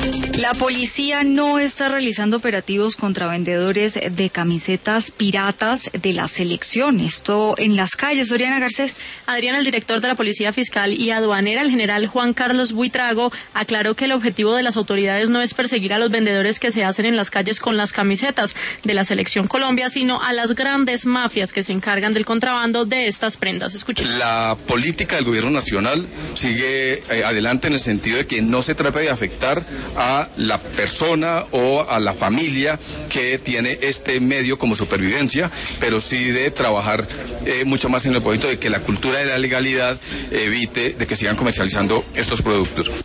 La policía no está realizando operativos contra vendedores de camisetas piratas de la selección. Esto en las calles. Oriana Garcés. Adrián, el director de la Policía Fiscal y Aduanera, el general Juan Carlos Buitrago, aclaró que el objetivo de las autoridades no es perseguir a los vendedores que se hacen en las calles con las camisetas de la selección Colombia, sino a las grandes mafias que se encargan del contrabando de estas prendas. Escuchen. La política del gobierno nacional sigue adelante en el sentido de que no se trata de afectar a la persona o a la familia que tiene este medio como supervivencia, pero sí de trabajar mucho más en el punto de que la cultura de la legalidad evite de que sigan comercializando estos productos.